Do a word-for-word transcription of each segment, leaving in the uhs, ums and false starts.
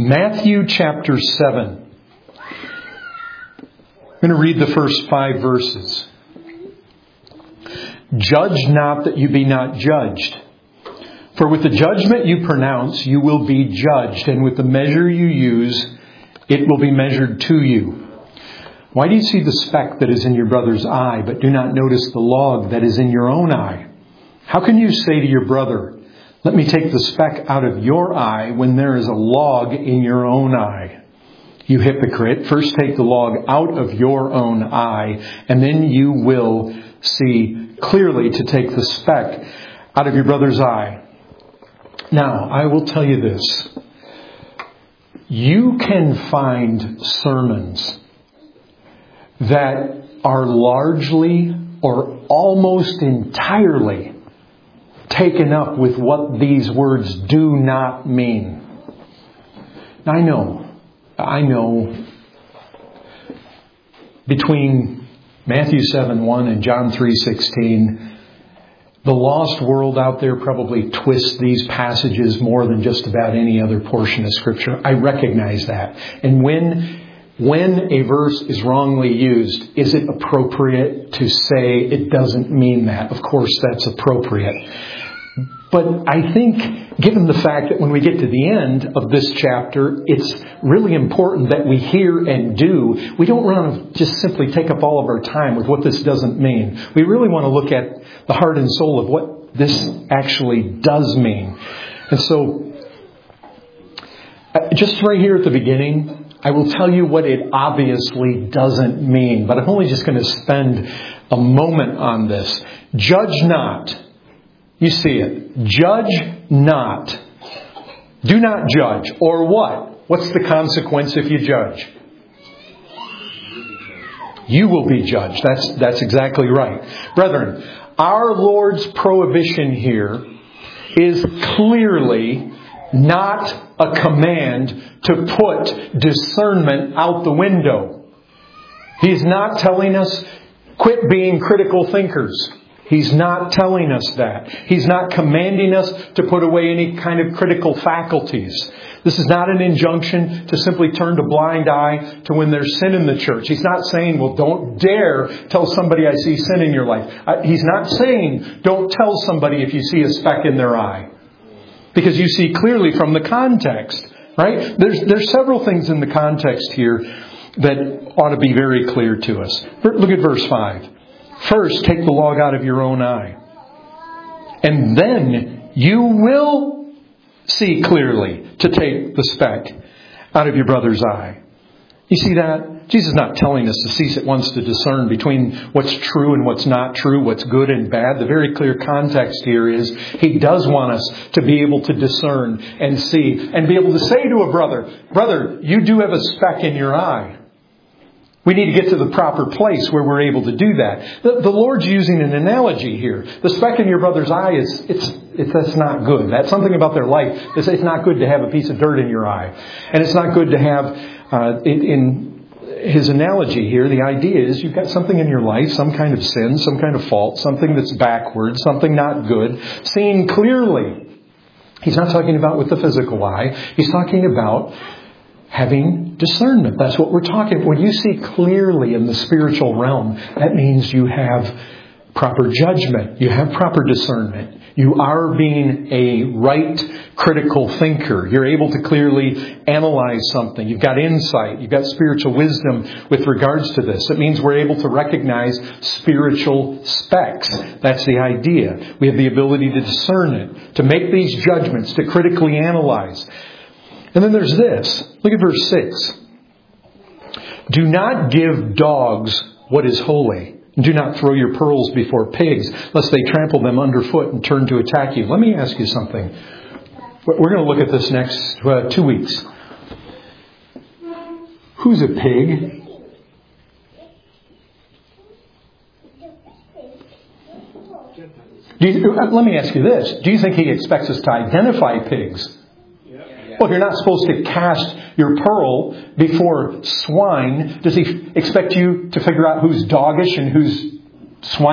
Matthew chapter seven. I'm going to read the first five verses. Judge not that you be not judged. For with the judgment you pronounce, you will be judged. And with the measure you use, it will be measured to you. Why do you see the speck that is in your brother's eye, but do not notice the log that is in your own eye? How can you say to your brother, let me take the speck out of your eye when there is a log in your own eye? You hypocrite, first take the log out of your own eye, and then you will see clearly to take the speck out of your brother's eye. Now, I will tell you this. You can find sermons that are largely or almost entirely taken up with what these words do not mean. Now, I know, I know between Matthew seven one and John three sixteen, the lost world out there probably twists these passages more than just about any other portion of Scripture. I recognize that. And when when a verse is wrongly used, is it appropriate to say it doesn't mean that? Of course, that's appropriate. But I think, given the fact that when we get to the end of this chapter, it's really important that we hear and do. We don't want to just simply take up all of our time with what this doesn't mean. We really want to look at the heart and soul of what this actually does mean. And so, just right here at the beginning, I will tell you what it obviously doesn't mean. But I'm only just going to spend a moment on this. Judge not. You see it. Judge not. Do not judge. Or what? What's the consequence if you judge? You will be judged. That's, that's exactly right. Brethren, our Lord's prohibition here is clearly not a command to put discernment out the window. He's not telling us, quit being critical thinkers. He's not telling us that. He's not commanding us to put away any kind of critical faculties. This is not an injunction to simply turn a blind eye to when there's sin in the church. He's not saying, well, don't dare tell somebody I see sin in your life. He's not saying, don't tell somebody if you see a speck in their eye. Because you see clearly from the context, right? There's, there's several things in the context here that ought to be very clear to us. Look at verse five. First, take the log out of your own eye. And then you will see clearly to take the speck out of your brother's eye. You see that? Jesus is not telling us to cease at once to discern between what's true and what's not true, what's good and bad. The very clear context here is He does want us to be able to discern and see and be able to say to a brother, brother, you do have a speck in your eye. We need to get to the proper place where we're able to do that. The, the Lord's using an analogy here. The speck in your brother's eye is, it's, it's, that's not good. That's something about their life. It's, it's not good to have a piece of dirt in your eye. And it's not good to have, uh, in, in his analogy here, the idea is you've got something in your life, some kind of sin, some kind of fault, something that's backward, something not good, seen clearly. He's not talking about with the physical eye. He's talking about having discernment. That's what we're talking about. When you see clearly in the spiritual realm, that means you have proper judgment. You have proper discernment. You are being a right critical thinker. You're able to clearly analyze something. You've got insight. You've got spiritual wisdom with regards to this. It means we're able to recognize spiritual specks. That's the idea. We have the ability to discern it, to make these judgments, to critically analyze. And then there's this. Look at verse six. Do not give dogs what is holy. Do not throw your pearls before pigs, lest they trample them underfoot and turn to attack you. Let me ask you something. We're going to look at this next uh, two weeks. Who's a pig? Do you, let me ask you this. Do you think He expects us to identify pigs? Well, if you're not supposed to cast your pearl before swine, does He expect you to figure out who's doggish and who's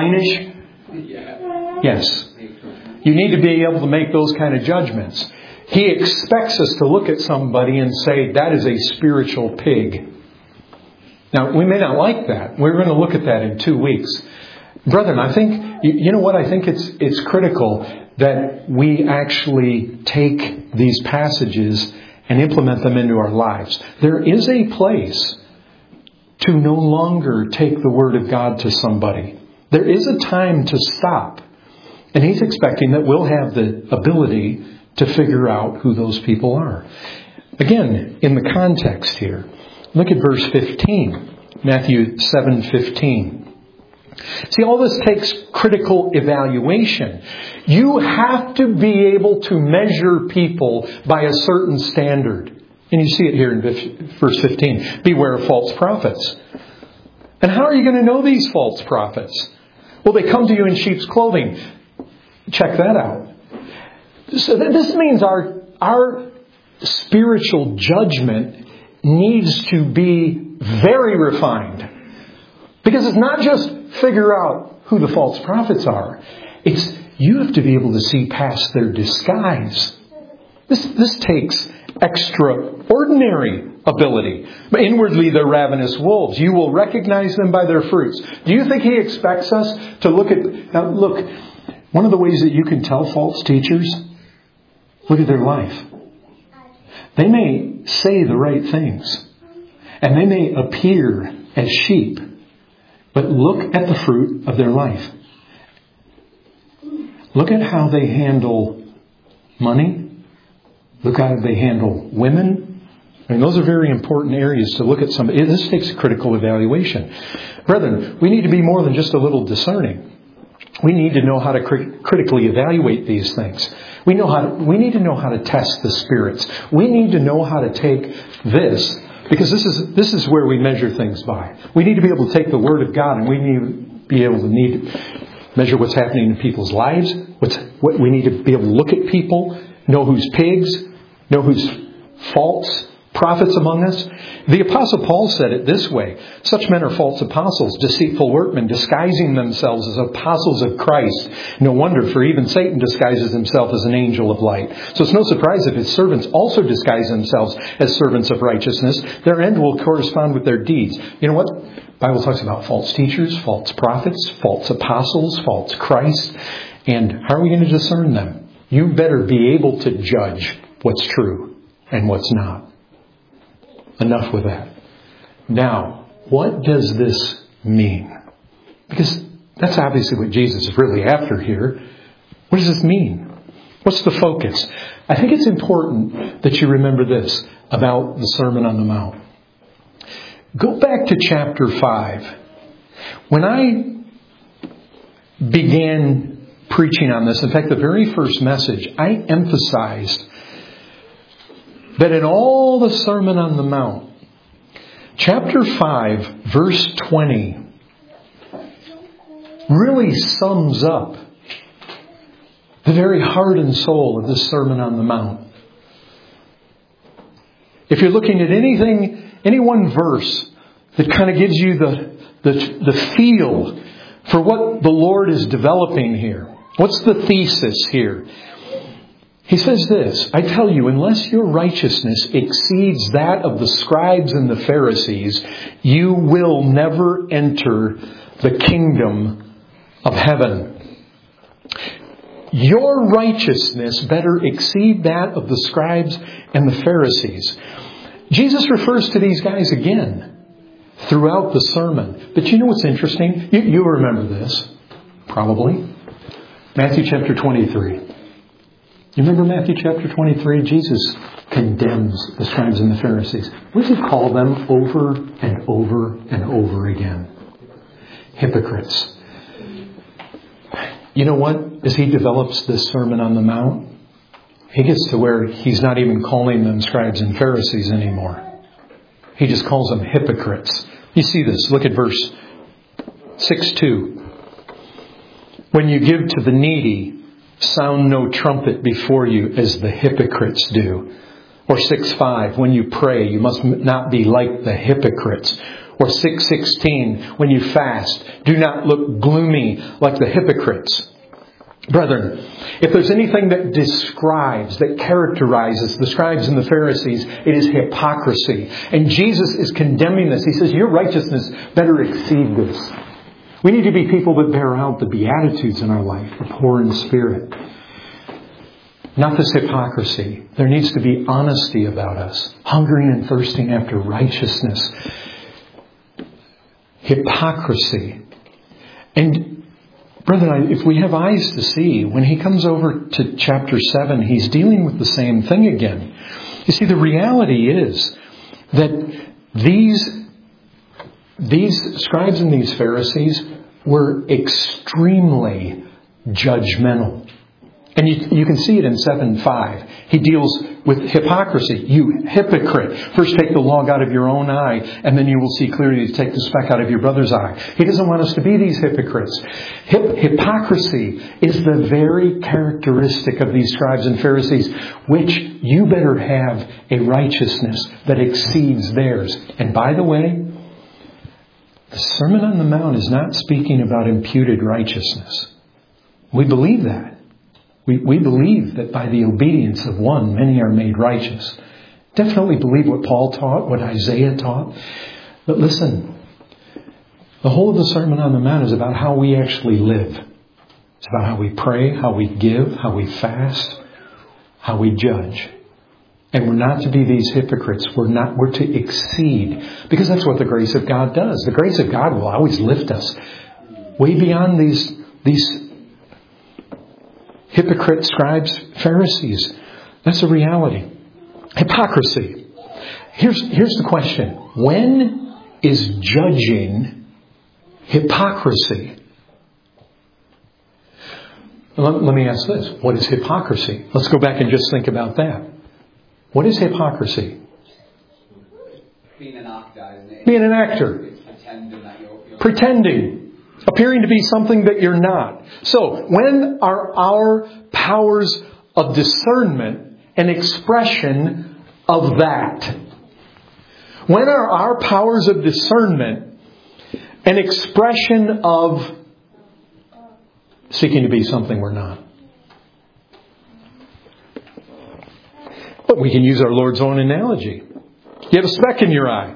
swinish? Yes. You need to be able to make those kind of judgments. He expects us to look at somebody and say, that is a spiritual pig. Now, we may not like that. We're going to look at that in two weeks. Brethren, I think, you know what? I think it's it's critical that we actually take these passages and implement them into our lives. There is a place to no longer take the Word of God to somebody. There is a time to stop. And He's expecting that we'll have the ability to figure out who those people are. Again, in the context here, look at verse fifteen, Matthew seven fifteen. See, all this takes critical evaluation. You have to be able to measure people by a certain standard. And you see it here in verse fifteen. Beware of false prophets. And how are you going to know these false prophets? Well, they come to you in sheep's clothing. Check that out. So this means our, our spiritual judgment needs to be very refined. Because it's not just figure out who the false prophets are. It's you have to be able to see past their disguise. This, this takes extraordinary ability. But inwardly they're ravenous wolves. You will recognize them by their fruits. Do you think He expects us to look at... Now look, one of the ways that you can tell false teachers, look at their life. They may say the right things. And they may appear as sheep. But look at the fruit of their life. Look at how they handle money. Look how they handle women. I mean, those are very important areas to look at somebody. This takes critical evaluation. Brethren, we need to be more than just a little discerning. We need to know how to crit- critically evaluate these things. We know how to, we need to know how to test the spirits. We need to know how to take this, because this is this is where we measure things by. We need to be able to take the Word of God, and we need to be able to need to measure what's happening in people's lives. What's what we need to be able to look at people, know who's pigs, know who's false prophets among us. The Apostle Paul said it this way: such men are false apostles, deceitful workmen, disguising themselves as apostles of Christ. No wonder, for even Satan disguises himself as an angel of light. So it's no surprise if his servants also disguise themselves as servants of righteousness. Their end will correspond with their deeds. You know what? The Bible talks about false teachers, false prophets, false apostles, false Christ. And how are we going to discern them? You better be able to judge what's true and what's not. Enough with that. Now, what does this mean? Because that's obviously what Jesus is really after here. What does this mean? What's the focus? I think it's important that you remember this about the Sermon on the Mount. Go back to chapter five. When I began preaching on this, in fact, the very first message, I emphasized that in all the Sermon on the Mount, chapter five, verse twenty, really sums up the very heart and soul of this Sermon on the Mount. If you're looking at anything, any one verse that kind of gives you the, the, the feel for what the Lord is developing here, what's the thesis here? He says this: I tell you, unless your righteousness exceeds that of the scribes and the Pharisees, you will never enter the kingdom of heaven. Your righteousness better exceed that of the scribes and the Pharisees. Jesus refers to these guys again throughout the sermon. But you know what's interesting? You, you remember this, probably. Matthew chapter twenty-three. You remember Matthew chapter twenty-three? Jesus condemns the scribes and the Pharisees. What does He call them over and over and over again? Hypocrites. You know what? As He develops this Sermon on the Mount, He gets to where He's not even calling them scribes and Pharisees anymore. He just calls them hypocrites. You see this. Look at verse six two. When you give to the needy, sound no trumpet before you as the hypocrites do. Or six five, when you pray, you must not be like the hypocrites. Or six sixteen, when you fast, do not look gloomy like the hypocrites. Brethren, if there's anything that describes, that characterizes the scribes and the Pharisees, it is hypocrisy. And Jesus is condemning this. He says, your righteousness better exceed this. We need to be people that bear out the Beatitudes in our life, the poor in spirit. Not this hypocrisy. There needs to be honesty about us, hungering and thirsting after righteousness. Hypocrisy. And brethren, if we have eyes to see, when he comes over to chapter seven, he's dealing with the same thing again. You see, the reality is that these, these scribes and these Pharisees were extremely judgmental. And you, you can see it in seven five. He deals with hypocrisy. You hypocrite. First take the log out of your own eye, and then you will see clearly to take the speck out of your brother's eye. He doesn't want us to be these hypocrites. Hip, hypocrisy is the very characteristic of these scribes and Pharisees, which you better have a righteousness that exceeds theirs. And by the way, the Sermon on the Mount is not speaking about imputed righteousness. We believe that. We, we believe that by the obedience of one, many are made righteous. Definitely believe what Paul taught, what Isaiah taught. But listen, the whole of the Sermon on the Mount is about how we actually live. It's about how we pray, how we give, how we fast, how we judge. And we're not to be these hypocrites. We're not, we're to exceed. Because that's what the grace of God does. The grace of God will always lift us way beyond these, these hypocrite scribes, Pharisees. That's a reality. Hypocrisy. Here's, here's the question. When is judging hypocrisy? Let, let me ask this. What is hypocrisy? Let's go back and just think about that. What is hypocrisy? Being an actor. Being an actor. Pretending that you're, you're... Pretending. Appearing to be something that you're not. So, when are our powers of discernment an expression of that? When are our powers of discernment an expression of seeking to be something we're not? But we can use our Lord's own analogy. You have a speck in your eye.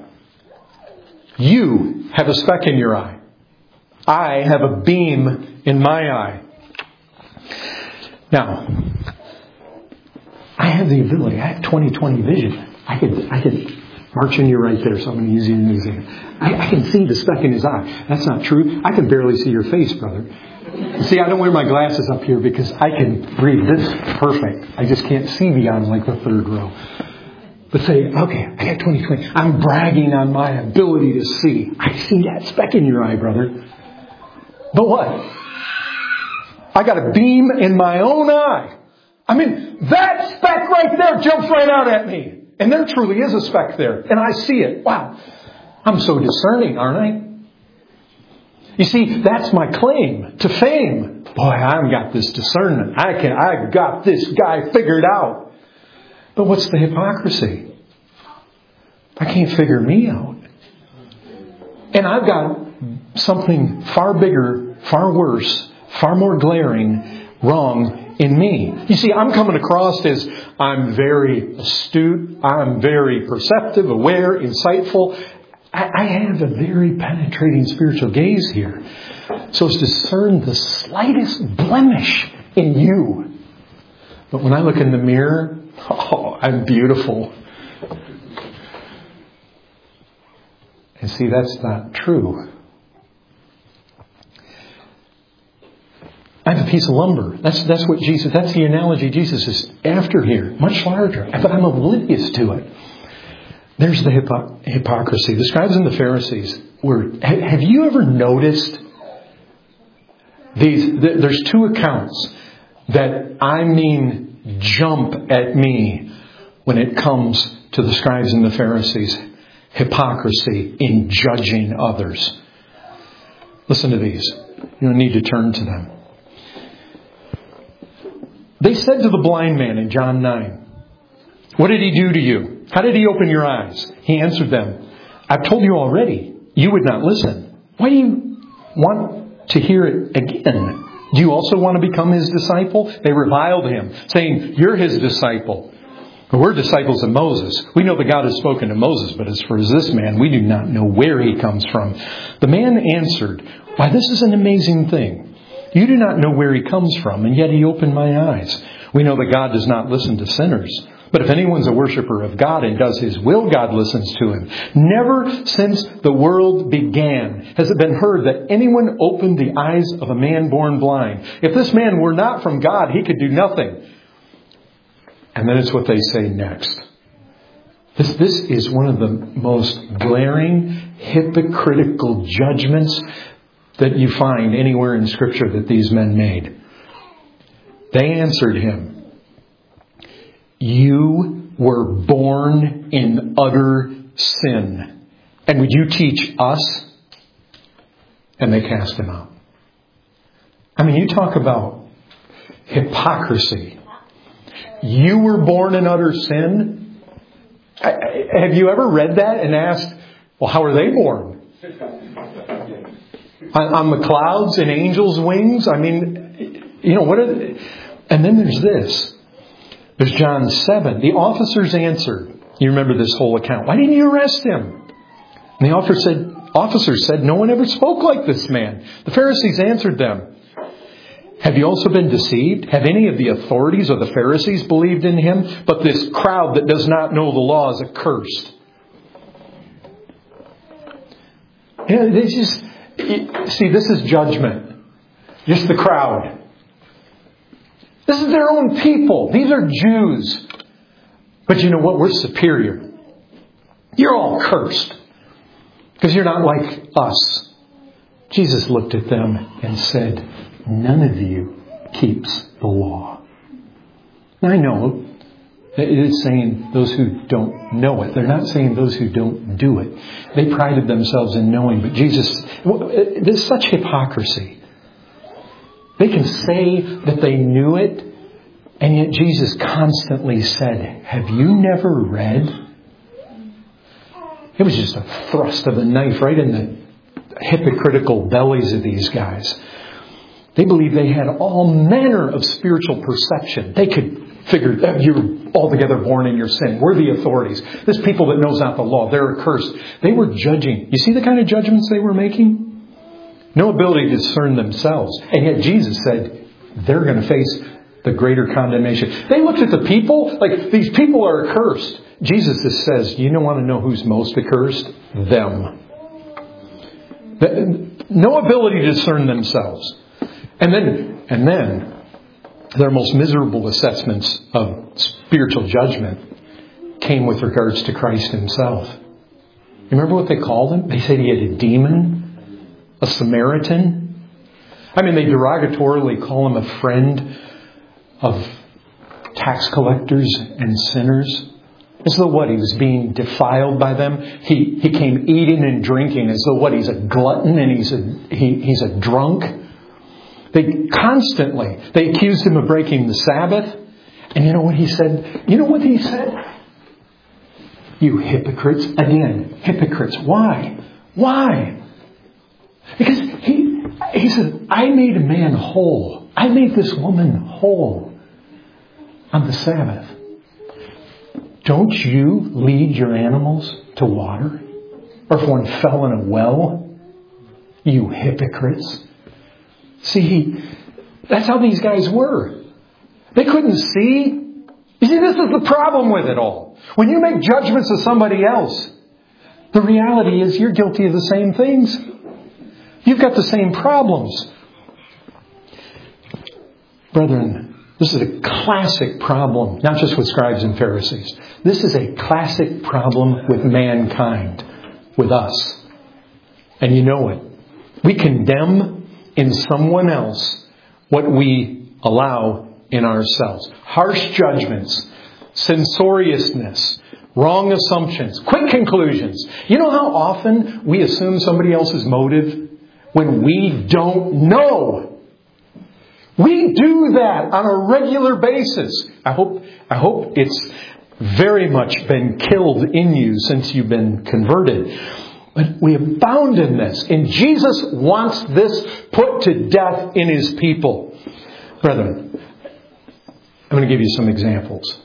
You have a speck in your eye. I have a beam in my eye. Now, I have the ability. I have twenty twenty vision. I could, I could march in you right there, so I'm going to use you in an example. I, I can see the speck in his eye. That's not true. I can barely see your face, brother. See, I don't wear my glasses up here because I can read this perfect. I just can't see beyond like the third row. But say, okay, I got twenty twenty. I'm bragging on my ability to see. I see that speck in your eye, brother. But what? I got a beam in my own eye. I mean, that speck right there jumps right out at me. And there truly is a speck there. And I see it. Wow. I'm so discerning, aren't I? You see, that's my claim to fame. Boy, I've got this discernment. I can, I got this guy figured out. But what's the hypocrisy? I can't figure me out. And I've got something far bigger, far worse, far more glaring, wrong in me. You see, I'm coming across as I'm very astute, I'm very perceptive, aware, insightful. I, I have a very penetrating spiritual gaze here. So as to discern the slightest blemish in you. But when I look in the mirror, oh, I'm beautiful. And see, that's not true. I have a piece of lumber. That's that's what Jesus, that's the analogy Jesus is after here. Much larger. But I'm oblivious to it. There's the hypo- hypocrisy. The scribes and the Pharisees were, have you ever noticed these, th- there's two accounts that I mean jump at me when it comes to the scribes and the Pharisees. Hypocrisy in judging others. Listen to these. You don't need to turn to them. They said to the blind man in John nine, "What did he do to you? How did he open your eyes?" He answered them, "I've told you already. You would not listen. Why do you want to hear it again? Do you also want to become His disciple? They reviled Him, saying, you're His disciple. We're disciples of Moses. We know that God has spoken to Moses, but as for this man, we do not know where he comes from. The man answered, why, this is an amazing thing. You do not know where he comes from, and yet he opened my eyes. We know that God does not listen to sinners. But if anyone's a worshiper of God and does His will, God listens to him. Never since the world began has it been heard that anyone opened the eyes of a man born blind. If this man were not from God, he could do nothing. And then it's what they say next. This, this is one of the most glaring, hypocritical judgments that you find anywhere in Scripture that these men made. They answered him, you were born in utter sin. And would you teach us? And they cast him out. I mean, you talk about hypocrisy. You were born in utter sin? Have you ever read that and asked, well, how are they born? On, on the clouds and angels' wings? I mean, you know, what are they? And then there's this. There's John seven. The officers answered. You remember this whole account. Why didn't you arrest him? And the officer said, officers said, no one ever spoke like this man. The Pharisees answered them, have you also been deceived? Have any of the authorities or the Pharisees believed in him? But this crowd that does not know the law is accursed. You know, they just, see, this is judgment. Just the crowd. This is their own people. These are Jews. But you know what? We're superior. You're all cursed. Because you're not like us. Jesus looked at them and said, none of you keeps the law. Now I know it is saying those who don't know it. They're not saying those who don't do it. They prided themselves in knowing. But Jesus, there's such hypocrisy. They can say that they knew it. And yet Jesus constantly said, have you never read? It was just a thrust of a knife right in the hypocritical bellies of these guys. They believed they had all manner of spiritual perception. They could figure that you're altogether born in your sin. We're the authorities. This people that knows not the law, they're accursed. They were judging. You see the kind of judgments they were making? No ability to discern themselves. And yet Jesus said they're going to face the greater condemnation. They looked at the people like these people are accursed. Jesus says, you don't want to know who's most accursed? Them. No ability to discern themselves. And then, and then, their most miserable assessments of spiritual judgment came with regards to Christ Himself. You remember what they called Him? They said He had a demon, a Samaritan. I mean, they derogatorily call Him a friend of tax collectors and sinners. As though what? He was being defiled by them. He he came eating and drinking as though what? He's a glutton and he's a he, he's a drunk. They constantly, they accused Him of breaking the Sabbath. And you know what He said? You know what He said? You hypocrites. Again, hypocrites. Why? Why? Because He, he said, I made a man whole. I made this woman whole on the Sabbath. Don't you lead your animals to water? Or if one fell in a well? You hypocrites. See, that's how these guys were. They couldn't see. You see, this is the problem with it all. When you make judgments of somebody else, the reality is you're guilty of the same things. You've got the same problems. Brethren, this is a classic problem, not just with scribes and Pharisees. This is a classic problem with mankind, with us. And you know it. We condemn in someone else what we allow in ourselves. Harsh judgments, censoriousness, wrong assumptions, quick conclusions. You know how often we assume somebody else's motive when we don't know? We do that on a regular basis. I hope, I hope it's very much been killed in you since you've been converted. But we abound in this. And Jesus wants this put to death in His people. Brethren, I'm going to give you some examples.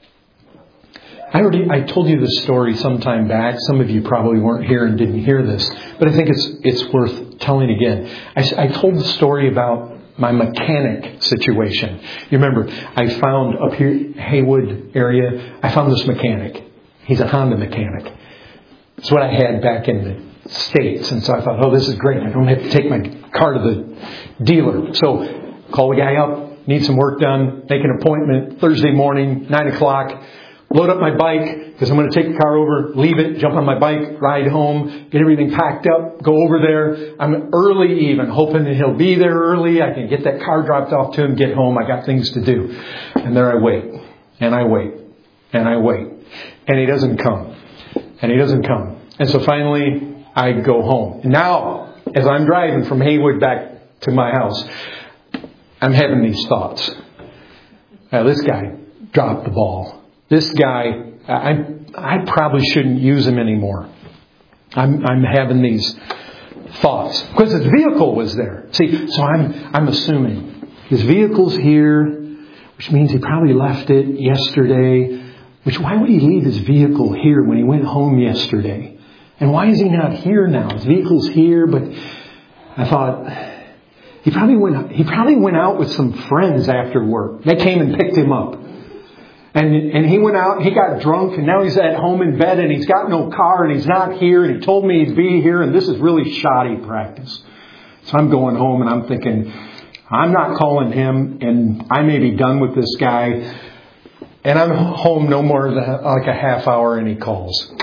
I already I told you this story some time back. Some of you probably weren't here and didn't hear this, but I think it's it's worth telling again. I, I told the story about my mechanic situation. You remember, I found up here, Haywood area, I found this mechanic. He's a Honda mechanic. It's what I had back in the States. And so I thought, oh, this is great. I don't have to take my car to the dealer. So call the guy up, need some work done, make an appointment Thursday morning, nine o'clock. Load up my bike, because I'm going to take the car over, leave it, jump on my bike, ride home, get everything packed up, go over there. I'm early even, hoping that he'll be there early. I can get that car dropped off to him, get home. I got things to do. And there I wait. And I wait. And I wait. And he doesn't come. And he doesn't come. And so finally, I go home. Now, as I'm driving from Haywood back to my house, I'm having these thoughts. Now, this guy dropped the ball. This guy, I I probably shouldn't use him anymore. I'm I'm having these thoughts because his vehicle was there. See, so I'm I'm assuming his vehicle's here, which means he probably left it yesterday. Which why would he leave his vehicle here when he went home yesterday? And why is he not here now? His vehicle's here, but I thought he probably went he probably went out with some friends after work. They came and picked him up. And and he went out, he got drunk, and now he's at home in bed, and he's got no car, and he's not here, and he told me he'd be here, and this is really shoddy practice. So I'm going home, and I'm thinking, I'm not calling him, and I may be done with this guy. And I'm home no more than like a half hour, and he calls.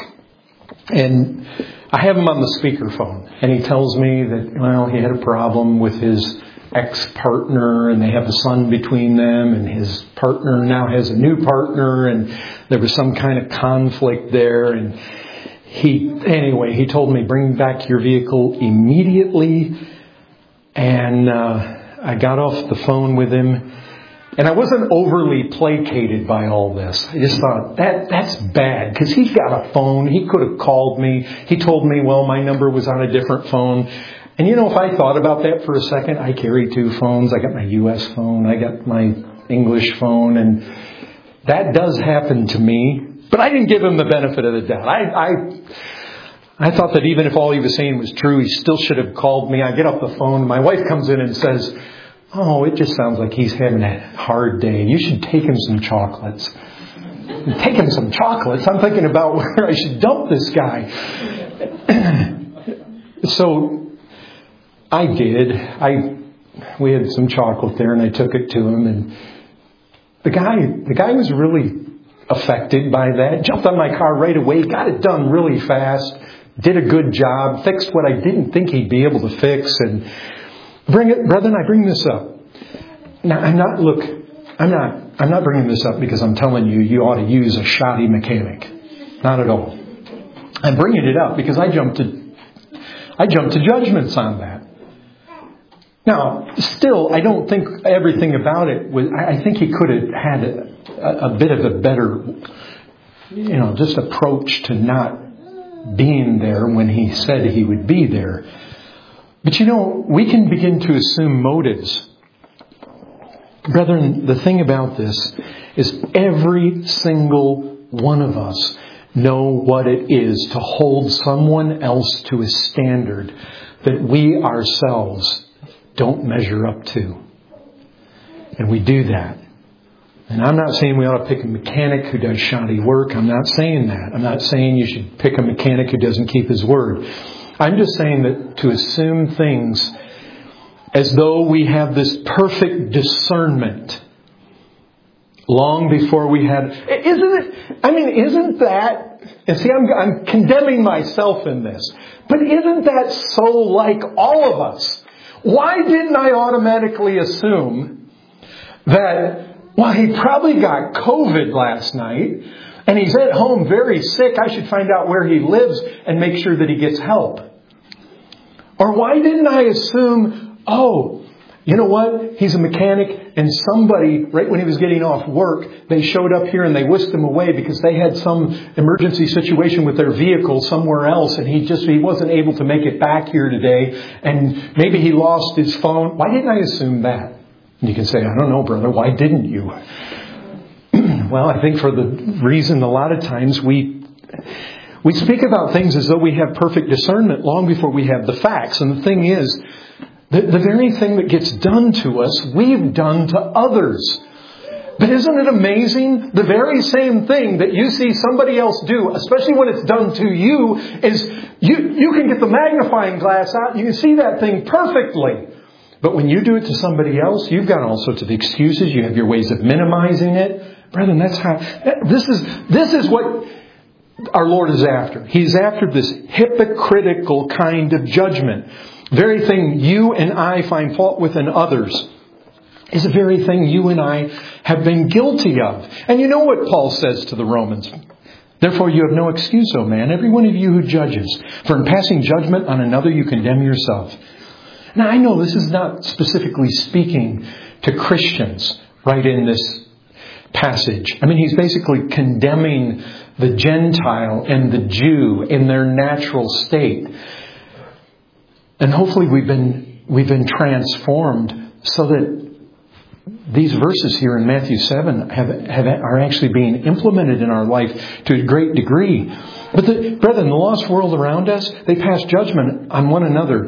And I have him on the speakerphone, and he tells me that, well, he had a problem with his ex-partner, and they have a son between them, and his partner now has a new partner, and there was some kind of conflict there. And he, anyway, he told me, bring back your vehicle immediately. And uh, I got off the phone with him, and I wasn't overly placated by all this. I just thought, that that's bad, because he's got a phone. He could have called me. He told me, well, my number was on a different phone. And you know, if I thought about that for a second, I carry two phones. I got my U S phone. I got my English phone. And that does happen to me. But I didn't give him the benefit of the doubt. I, I, I thought that even if all he was saying was true, he still should have called me. I get off the phone. My wife comes in and says, oh, it just sounds like he's having a hard day. You should take him some chocolates. Take him some chocolates? I'm thinking about where I should dump this guy. So I did. I we had some chocolate there, and I took it to him, and the guy the guy was really affected by that. Jumped on my car right away, got it done really fast, did a good job, fixed what I didn't think he'd be able to fix, and bring it, brethren. I bring this up. Now, I'm not look. I'm not. I'm not bringing this up because I'm telling you you ought to use a shoddy mechanic. Not at all. I'm bringing it up because I jumped to I jumped to judgments on that. Now, still, I don't think everything about it was, I think he could have had a, a bit of a better, you know, just approach to not being there when he said he would be there. But you know, we can begin to assume motives. Brethren, the thing about this is every single one of us know what it is to hold someone else to a standard that we ourselves don't measure up to. And we do that. And I'm not saying we ought to pick a mechanic who does shoddy work. I'm not saying that. I'm not saying you should pick a mechanic who doesn't keep his word. I'm just saying that to assume things as though we have this perfect discernment long before we had... Isn't it... I mean, isn't that... And see, I'm, I'm condemning myself in this. But isn't that so like all of us? Why didn't I automatically assume that, well, he probably got COVID last night and he's at home very sick. I should find out where he lives and make sure that he gets help. Or why didn't I assume, oh, you know what? He's a mechanic and somebody, right when he was getting off work, they showed up here and they whisked him away because they had some emergency situation with their vehicle somewhere else and he just, he wasn't able to make it back here today and maybe he lost his phone. Why didn't I assume that? And you can say, I don't know, brother, why didn't you? Well, I think for the reason a lot of times we we speak about things as though we have perfect discernment long before we have the facts. And the thing is, the, the very thing that gets done to us, we've done to others. But isn't it amazing? The very same thing that you see somebody else do, especially when it's done to you, is you, you can get the magnifying glass out and you can see that thing perfectly. But when you do it to somebody else, you've got all sorts of excuses. You have your ways of minimizing it. Brethren, that's how, this is, this is what our Lord is after. He's after this hypocritical kind of judgment. Very thing you and I find fault with in others is the very thing you and I have been guilty of. And you know what Paul says to the Romans? Therefore you have no excuse, O man, every one of you who judges. For in passing judgment on another you condemn yourself. Now I know this is not specifically speaking to Christians right in this passage. I mean, he's basically condemning the Gentile and the Jew in their natural state. And hopefully we've been we've been transformed so that these verses here in Matthew seven have, have are actually being implemented in our life to a great degree. But the, brethren, the lost world around us, they pass judgment on one another.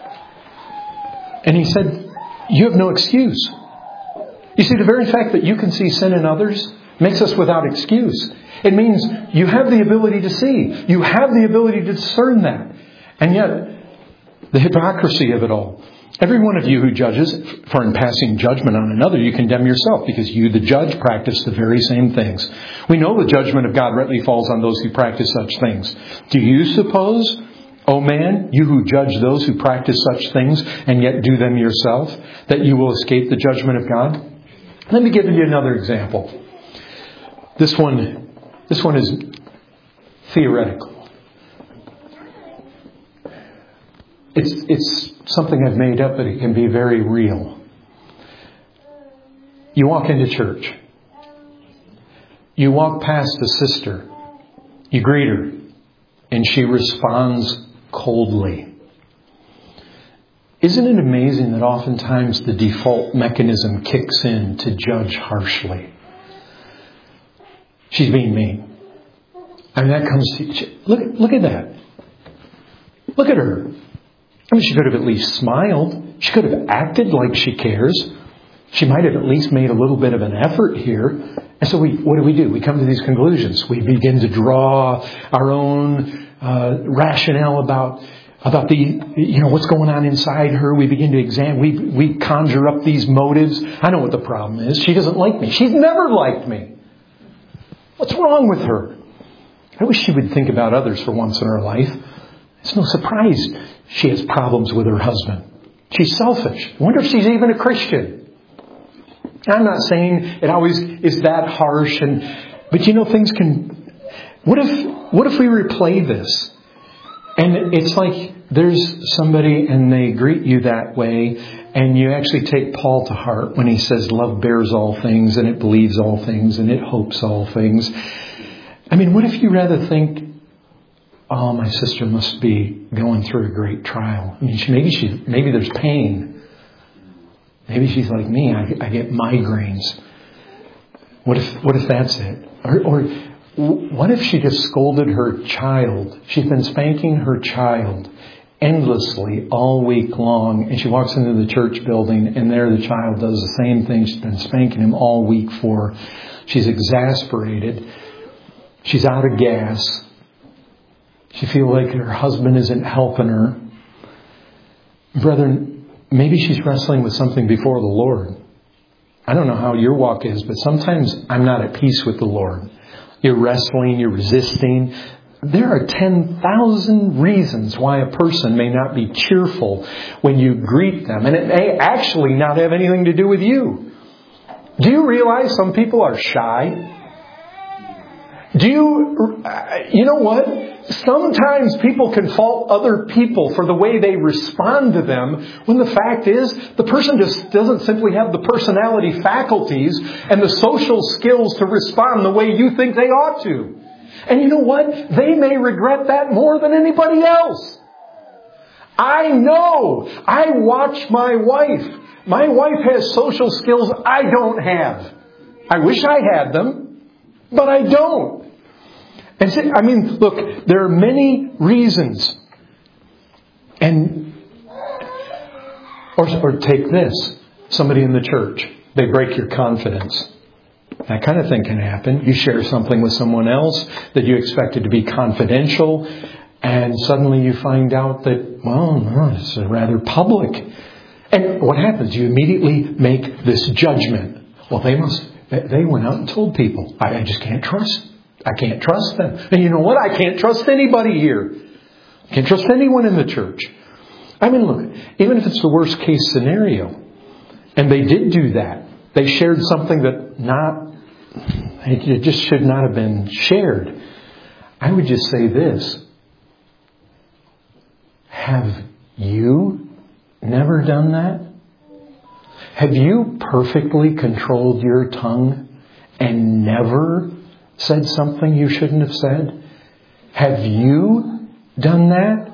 And he said, you have no excuse. You see, the very fact that you can see sin in others makes us without excuse. It means you have the ability to see. You have the ability to discern that. And yet, the hypocrisy of it all. Every one of you who judges, for in passing judgment on another, you condemn yourself, because you, the judge, practice the very same things. We know the judgment of God rightly falls on those who practice such things. Do you suppose, O man, you who judge those who practice such things and yet do them yourself, that you will escape the judgment of God? Let me give you another example. This one, this one is theoretical. It's, it's something I've made up, but it can be very real. You walk into church. You walk past a sister. You greet her. And she responds coldly. Isn't it amazing that oftentimes the default mechanism kicks in to judge harshly? She's being mean. I mean, that comes to... Look, look at that. Look at her. I mean, she could have at least smiled. She could have acted like she cares. She might have at least made a little bit of an effort here. And so we, what do we do? We come to these conclusions. We begin to draw our own uh, rationale about about the, you know, what's going on inside her. We begin to examine. We we conjure up these motives. I know what the problem is. She doesn't like me. She's never liked me. What's wrong with her? I wish she would think about others for once in her life. It's no surprise she has problems with her husband. She's selfish. I wonder if she's even a Christian. I'm not saying it always is that harsh, and but you know, things can... What if what if we replay this? And it's like there's somebody and they greet you that way, and you actually take Paul to heart when he says love bears all things, and it believes all things, and it hopes all things. I mean, what if you rather think, oh, my sister must be going through a great trial. I mean, she, maybe she, maybe there's pain. Maybe she's like me. I, I get migraines. What if, what if that's it? Or, or what if she just scolded her child? She's been spanking her child endlessly all week long, and she walks into the church building, and there the child does the same thing she's been spanking him all week for. She's exasperated. She's out of gas. She feels like her husband isn't helping her. Brethren, maybe she's wrestling with something before the Lord. I don't know how your walk is, but sometimes I'm not at peace with the Lord. You're wrestling, you're resisting. There are ten thousand reasons why a person may not be cheerful when you greet them. And it may actually not have anything to do with you. Do you realize some people are shy? Do you, you know what? Sometimes people can fault other people for the way they respond to them, when the fact is the person just doesn't simply have the personality faculties and the social skills to respond the way you think they ought to. And you know what? They may regret that more than anybody else. I know. I watch my wife My wife has social skills I don't have. I wish I had them, but I don't. And see, I mean, look, there are many reasons. And, or, or take this. Somebody in the church, they break your confidence. That kind of thing can happen. You share something with someone else that you expected to be confidential, and suddenly you find out that, well, no, it's rather public. And what happens? You immediately make this judgment. Well, they must, they went out and told people. I, I just can't trust. I can't trust them. And you know what? I can't trust anybody here. I can't trust anyone in the church. I mean, look, even if it's the worst case scenario, and they did do that, they shared something that not, it just should not have been shared. I would just say this. Have you never done that? Have you perfectly controlled your tongue and never said something you shouldn't have said? Have you done that?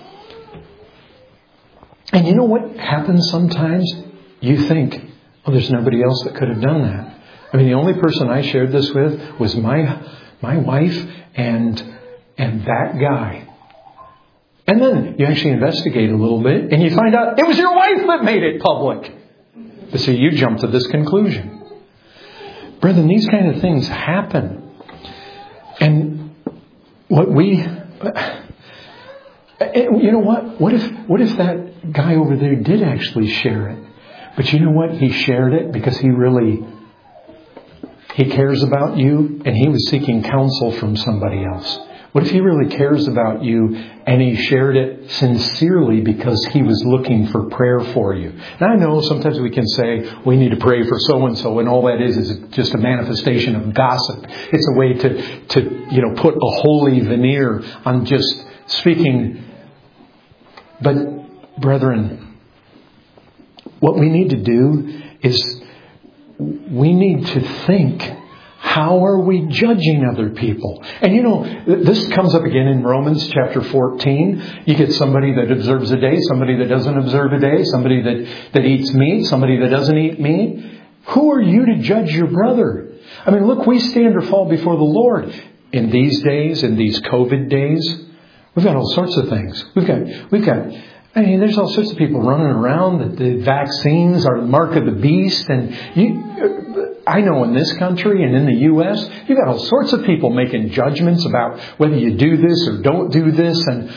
And you know what happens sometimes? You think, oh, there's nobody else that could have done that. I mean, the only person I shared this with was my my wife and and that guy. And then you actually investigate a little bit and you find out it was your wife that made it public. But see, you jump to this conclusion. Brethren, these kind of things happen. And what we... You know what? What if what if that guy over there did actually share it? But you know what? He shared it because he really... He cares about you and he was seeking counsel from somebody else. What if he really cares about you and he shared it sincerely because he was looking for prayer for you? And I know sometimes we can say we need to pray for so-and-so, and all that is is just a manifestation of gossip. It's a way to, to you know, put a holy veneer on just speaking. But, brethren, what we need to do is we need to think, how are we judging other people? And you know, this comes up again in Romans chapter fourteen. You get somebody that observes a day, somebody that doesn't observe a day, somebody that, that eats meat, somebody that doesn't eat meat. Who are you to judge your brother? I mean, look, we stand or fall before the Lord. In these days, in these COVID days, we've got all sorts of things. We've got, we've got, I mean, there's all sorts of people running around that the vaccines are the mark of the beast. And you, I know in this country and in the U S, you've got all sorts of people making judgments about whether you do this or don't do this. And,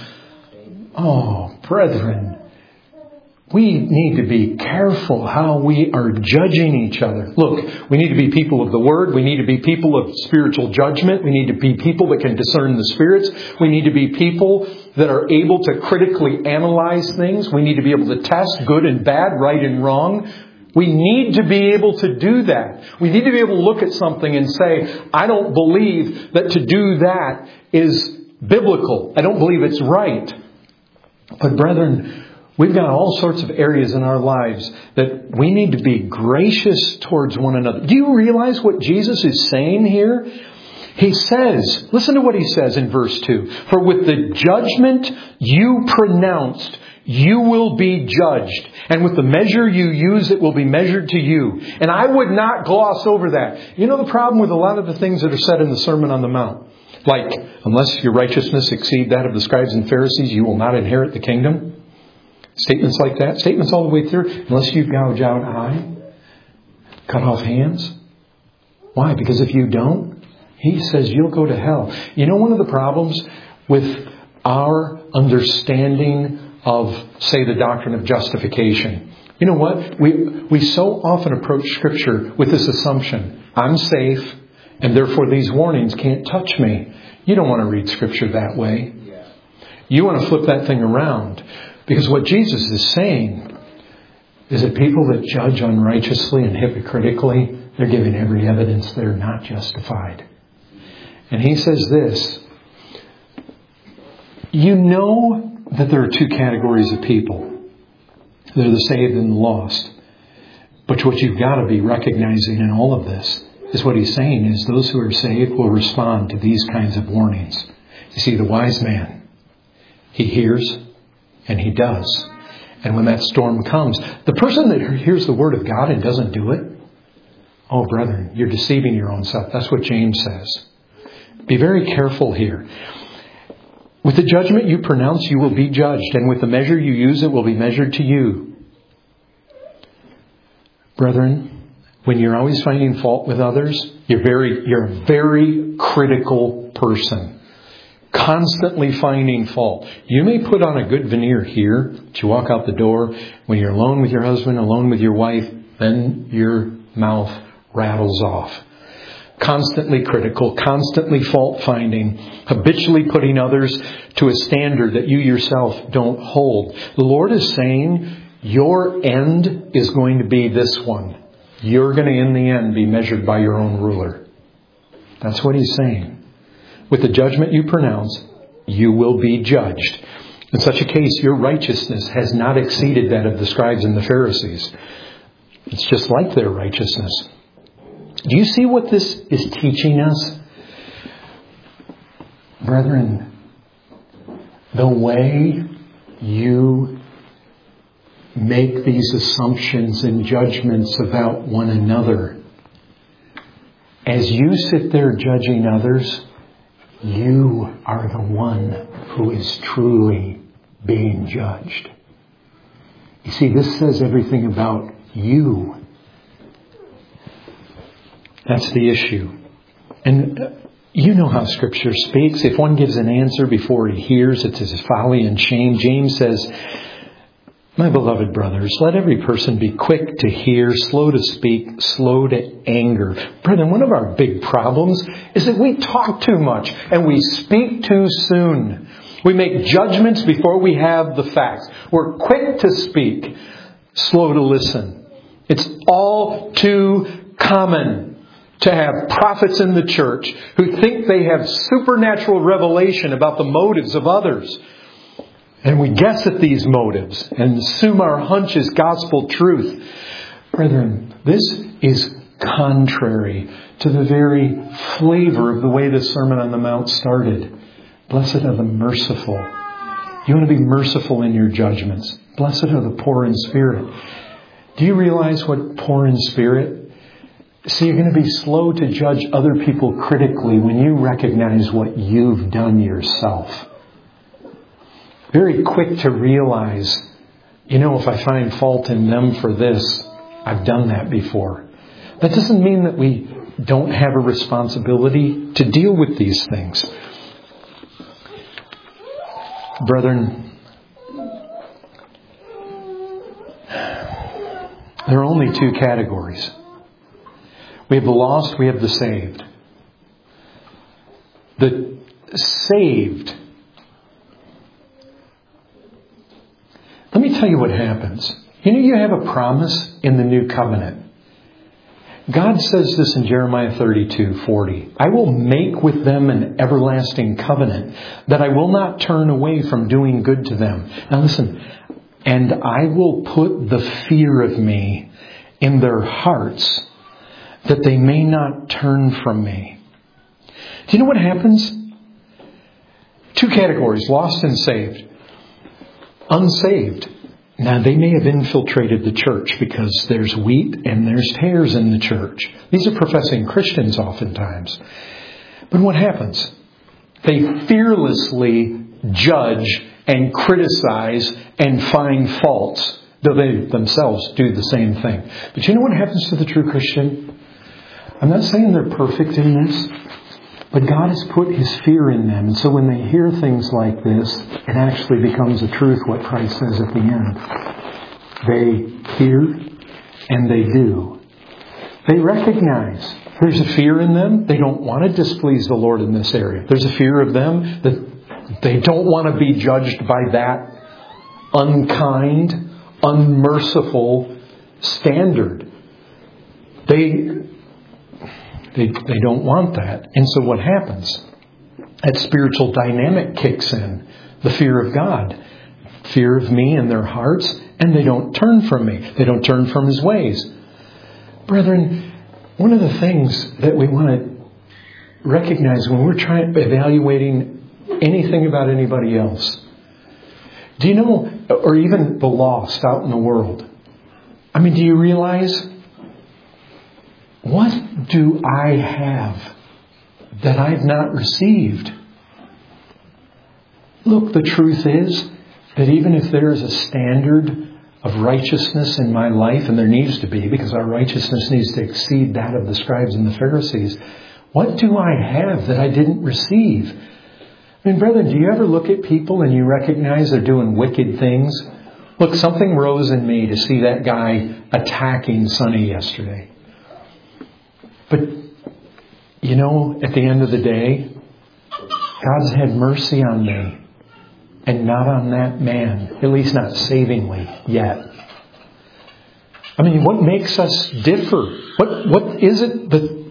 oh, brethren, we need to be careful how we are judging each other. Look, we need to be people of the Word. We need to be people of spiritual judgment. We need to be people that can discern the spirits. We need to be people that are able to critically analyze things. We need to be able to test good and bad, right and wrong. We need to be able to do that. We need to be able to look at something and say, I don't believe that to do that is biblical. I don't believe it's right. But brethren, we've got all sorts of areas in our lives that we need to be gracious towards one another. Do you realize what Jesus is saying here? He says, listen to what he says in verse two. For with the judgment you pronounced, you will be judged. And with the measure you use, it will be measured to you. And I would not gloss over that. You know the problem with a lot of the things that are said in the Sermon on the Mount? Like, unless your righteousness exceed that of the scribes and Pharisees, you will not inherit the kingdom. Statements like that. Statements all the way through. Unless you gouge out eye, cut off hands. Why? Because if you don't, he says you'll go to hell. You know one of the problems with our understanding of, say, the doctrine of justification. You know what? We we so often approach Scripture with this assumption. I'm safe, and therefore these warnings can't touch me. You don't want to read Scripture that way. You want to flip that thing around. Because what Jesus is saying is that people that judge unrighteously and hypocritically, they're giving every evidence they're not justified. And he says this, you know that there are two categories of people. They're the saved and the lost. But what you've got to be recognizing in all of this is what he's saying is those who are saved will respond to these kinds of warnings. You see, the wise man, he hears and he does. And when that storm comes, the person that hears the Word of God and doesn't do it, oh, brethren, you're deceiving your own self. That's what James says. Be very careful here. With the judgment you pronounce, you will be judged. And with the measure you use, it will be measured to you. Brethren, when you're always finding fault with others, you're very, you're a very critical person. Constantly finding fault. You may put on a good veneer here, but you walk out the door. When you're alone with your husband, alone with your wife, then your mouth rattles off. Constantly critical, constantly fault-finding, habitually putting others to a standard that you yourself don't hold. The Lord is saying, your end is going to be this one. You're going to, in the end, be measured by your own ruler. That's what He's saying. With the judgment you pronounce, you will be judged. In such a case, your righteousness has not exceeded that of the scribes and the Pharisees. It's just like their righteousness. Do you see what this is teaching us? Brethren, the way you make these assumptions and judgments about one another, as you sit there judging others, you are the one who is truly being judged. You see, this says everything about you. That's the issue. And you know how Scripture speaks. If one gives an answer before he hears, it's his folly and shame. James says, my beloved brothers, let every person be quick to hear, slow to speak, slow to anger. Brethren, one of our big problems is that we talk too much and we speak too soon. We make judgments before we have the facts. We're quick to speak, slow to listen. It's all too common to have prophets in the church who think they have supernatural revelation about the motives of others. And we guess at these motives and assume our hunch is gospel truth. Brethren, this is contrary to the very flavor of the way the Sermon on the Mount started. Blessed are the merciful. You want to be merciful in your judgments. Blessed are the poor in spirit. Do you realize what poor in spirit? See, you're going to be slow to judge other people critically when you recognize what you've done yourself. Very quick to realize, you know, if I find fault in them for this, I've done that before. That doesn't mean that we don't have a responsibility to deal with these things. Brethren, there are only two categories. We have the lost, we have the saved. The saved. Let me tell you what happens. You know, you have a promise in the new covenant. God says this in Jeremiah thirty-two forty. I will make with them an everlasting covenant, that I will not turn away from doing good to them. Now listen, and I will put the fear of me in their hearts, that they may not turn from me. Do you know what happens? Two categories, lost and saved. Unsaved. Now, they may have infiltrated the church because there's wheat and there's tares in the church. These are professing Christians oftentimes. But what happens? They fearlessly judge and criticize and find faults, though they themselves do the same thing. But you know what happens to the true Christian? I'm not saying they're perfect in this, but God has put His fear in them. And so when they hear things like this, it actually becomes a truth, what Christ says at the end. They hear and they do. They recognize there's a fear in them. They don't want to displease the Lord in this area. There's a fear of them that they don't want to be judged by that unkind, unmerciful standard. They... They, they don't want that. And so what happens? That spiritual dynamic kicks in. The fear of God. Fear of me in their hearts. And they don't turn from me. They don't turn from His ways. Brethren, one of the things that we want to recognize when we're trying evaluating anything about anybody else, Do you know, or even the lost out in the world? I mean, do you realize, what do I have that I've not received? Look, the truth is that even if there is a standard of righteousness in my life, and there needs to be, because our righteousness needs to exceed that of the scribes and the Pharisees, what do I have that I didn't receive? I mean, brethren, do you ever look at people and you recognize they're doing wicked things? Look, something rose in me to see that guy attacking Sonny yesterday. But, you know, at the end of the day, God's had mercy on me and not on that man, at least not savingly yet. I mean, what makes us differ? What What is it that...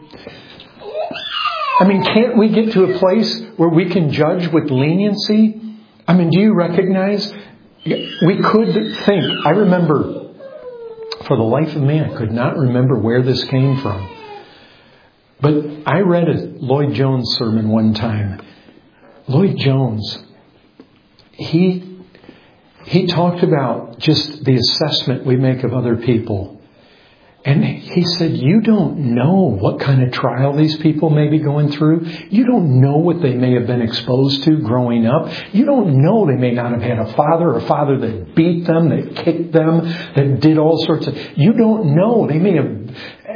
I mean, can't we get to a place where we can judge with leniency? I mean, do you recognize? We could think. I remember, for the life of me, I could not remember where this came from. But I read a Lloyd Jones sermon one time. Lloyd Jones, he he talked about just the assessment we make of other people. And he said, you don't know what kind of trial these people may be going through. You don't know what they may have been exposed to growing up. You don't know they may not have had a father or a father that beat them, that kicked them, that did all sorts of... You don't know. They may have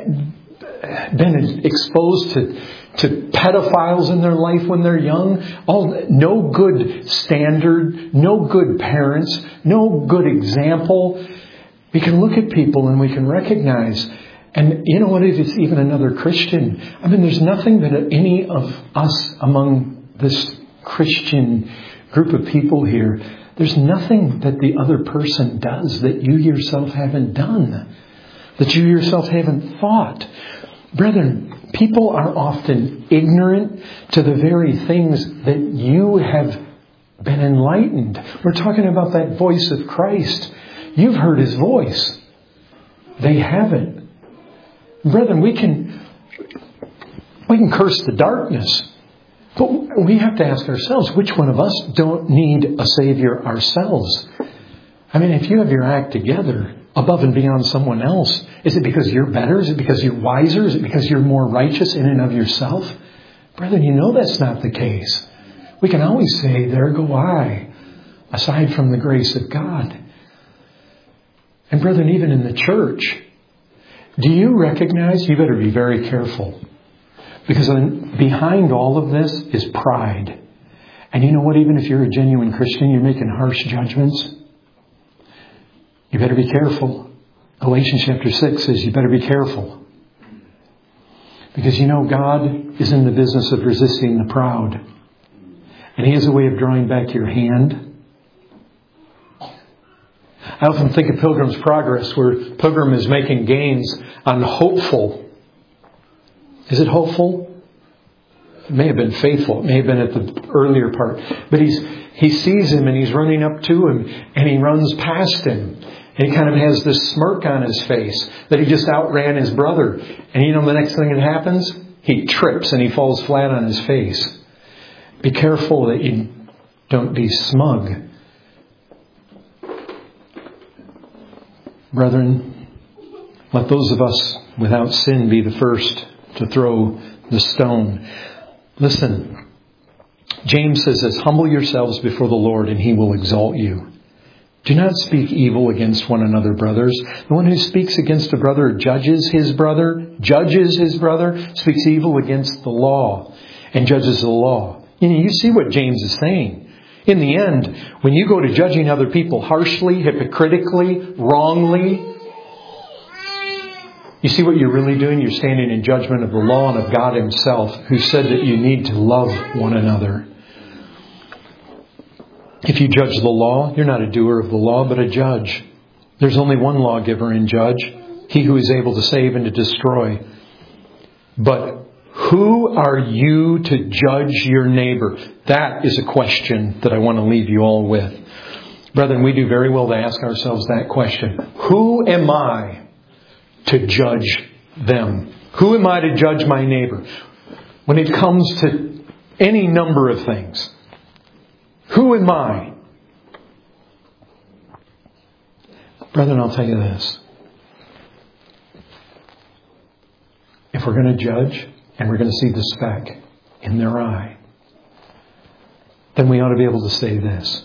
been exposed to, to pedophiles in their life when they're young. All, no good standard, no good parents, no good example. We can look at people and we can recognize, and you know what, if it's even another Christian, I mean, there's nothing that any of us among this Christian group of people here, there's nothing that the other person does that you yourself haven't done, that you yourself haven't thought. Brethren, people are often ignorant to the very things that you have been enlightened. We're talking about that voice of Christ. You've heard His voice. They haven't. Brethren, we can we can curse the darkness. But we have to ask ourselves, which one of us don't need a Savior ourselves? I mean, if you have your act together above and beyond someone else, is it because you're better? Is it because you're wiser? Is it because you're more righteous in and of yourself? Brethren, you know that's not the case. We can always say, there go I, aside from the grace of God. And brethren, even in the church, do you recognize? You better be very careful. Because behind all of this is pride. And you know what? Even if you're a genuine Christian, you're making harsh judgments. You better be careful. Galatians chapter six says you better be careful. Because you know God is in the business of resisting the proud. And He has a way of drawing back your hand. I often think of Pilgrim's Progress, where Pilgrim is making gains on hopeful. Is it hopeful? It may have been faithful. It may have been at the earlier part. But he's he sees him and he's running up to him and he runs past him. And he kind of has this smirk on his face that he just outran his brother. And you know the next thing that happens? He trips and he falls flat on his face. Be careful that you don't be smug. Brethren, let those of us without sin be the first to throw the stone. Listen, James says this, humble yourselves before the Lord and He will exalt you. Do not speak evil against one another, brothers. The one who speaks against a brother judges his brother, judges his brother, speaks evil against the law and judges the law. You know, you see what James is saying. In the end, when you go to judging other people harshly, hypocritically, wrongly, you see what you're really doing? You're standing in judgment of the law and of God Himself, who said that you need to love one another. If you judge the law, you're not a doer of the law, but a judge. There's only one lawgiver and judge, He who is able to save and to destroy. But who are you to judge your neighbor? That is a question that I want to leave you all with. Brethren, we do very well to ask ourselves that question. Who am I to judge them? Who am I to judge my neighbor? When it comes to any number of things, who am I? Brethren, I'll tell you this. If we're going to judge and we're going to see the speck in their eye, then we ought to be able to say this.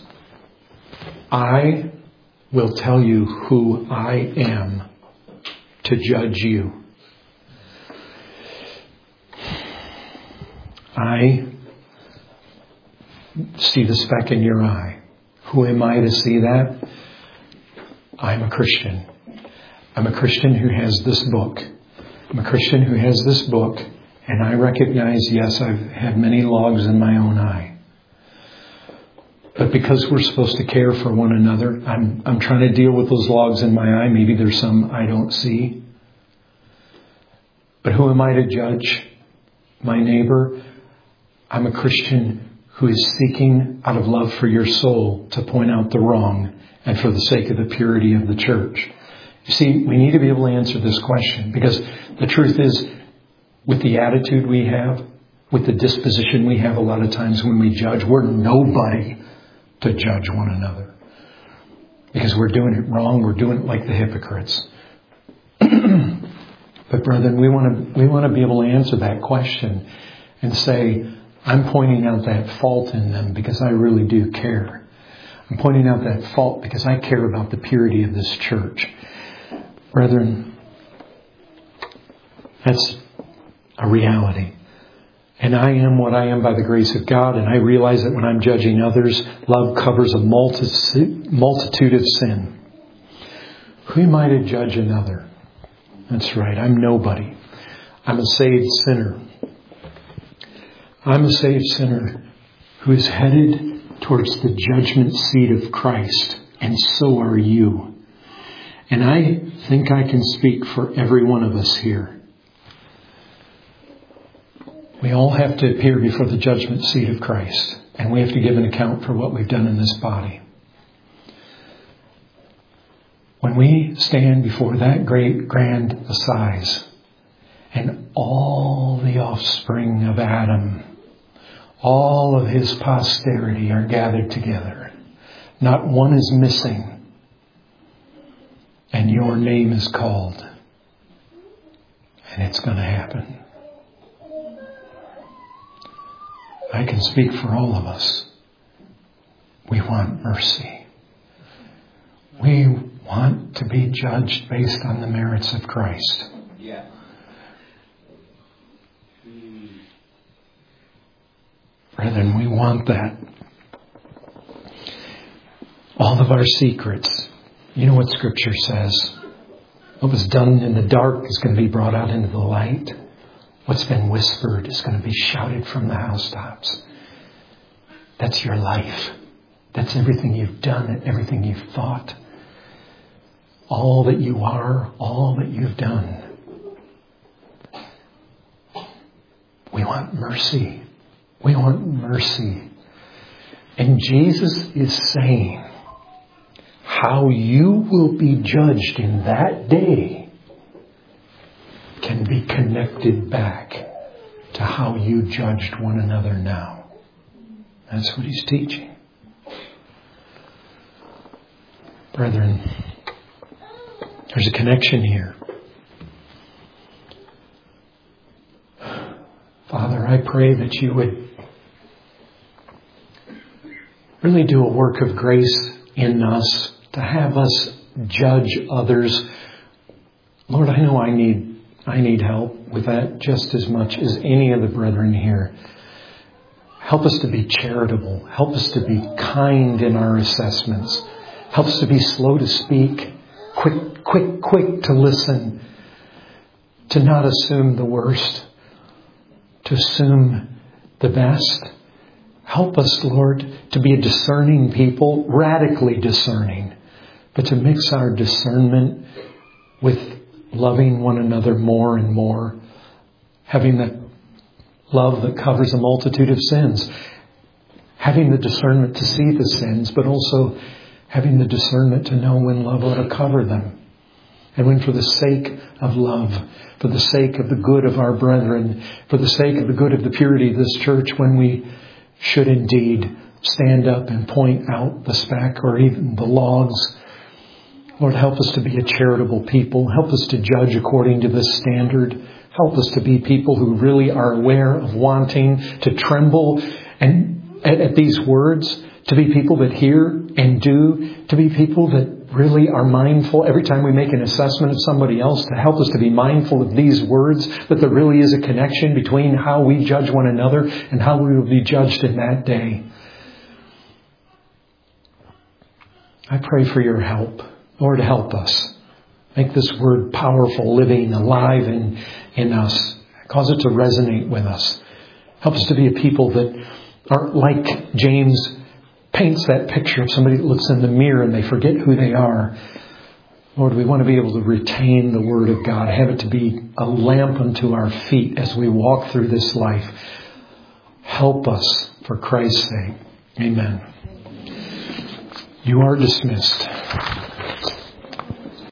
I will tell you who I am to judge you. I see the speck in your eye. Who am I to see that? I'm a Christian. I'm a Christian who has this book. I'm a Christian who has this book, and I recognize, yes, I've had many logs in my own eye. But because we're supposed to care for one another, I'm, I'm trying to deal with those logs in my eye. Maybe there's some I don't see. But who am I to judge my neighbor? I'm a Christian who is seeking, out of love for your soul, to point out the wrong and for the sake of the purity of the church. You see, we need to be able to answer this question, because the truth is, with the attitude we have, with the disposition we have a lot of times when we judge, we're nobody to judge one another. Because we're doing it wrong, we're doing it like the hypocrites. But brethren, we want to we want to be able to answer that question and say, I'm pointing out that fault in them because I really do care. I'm pointing out that fault because I care about the purity of this church. Brethren, that's a reality. And I am what I am by the grace of God, and I realize that when I'm judging others, love covers a multitude, multitude of sin. Who am I to judge another? That's right, I'm nobody. I'm a saved sinner. I'm a saved sinner who is headed towards the judgment seat of Christ, and so are you. And I think I can speak for every one of us here. We all have to appear before the judgment seat of Christ, and we have to give an account for what we've done in this body. When we stand before that great grand assize, and all the offspring of Adam, all of his posterity are gathered together, not one is missing, and your name is called, and it's going to happen. I can speak for all of us. We want mercy. We want to be judged based on the merits of Christ. Yeah. Brethren, we want that. All of our secrets. You know what Scripture says. What was done in the dark is going to be brought out into the light. What's been whispered is going to be shouted from the housetops. That's your life. That's everything you've done and everything you've thought. All that you are, all that you've done. We want mercy. We want mercy. And Jesus is saying how you will be judged in that day can be connected back to how you judged one another now. That's what he's teaching. Brethren, there's a connection here. Father, I pray that you would really do a work of grace in us to have us judge others. Lord, I know I need I need help with that just as much as any of the brethren here. Help us to be charitable. Help us to be kind in our assessments. Help us to be slow to speak, quick, quick, quick to listen, to not assume the worst, to assume the best. Help us, Lord, to be a discerning people, radically discerning, but to mix our discernment with loving one another more and more, having that love that covers a multitude of sins, having the discernment to see the sins, but also having the discernment to know when love ought to cover them. And when for the sake of love, for the sake of the good of our brethren, for the sake of the good of the purity of this church, when we should indeed stand up and point out the speck or even the logs, Lord, help us to be a charitable people. Help us to judge according to this standard. Help us to be people who really are aware of wanting to tremble and at, at these words, to be people that hear and do, to be people that really are mindful every time we make an assessment of somebody else, to help us to be mindful of these words, that there really is a connection between how we judge one another and how we will be judged in that day. I pray for your help. Lord, help us. Make this word powerful, living, alive in, in us. Cause it to resonate with us. Help us to be a people that are like James paints that picture of somebody that looks in the mirror and they forget who they are. Lord, we want to be able to retain the Word of God. Have it to be a lamp unto our feet as we walk through this life. Help us for Christ's sake. Amen. You are dismissed.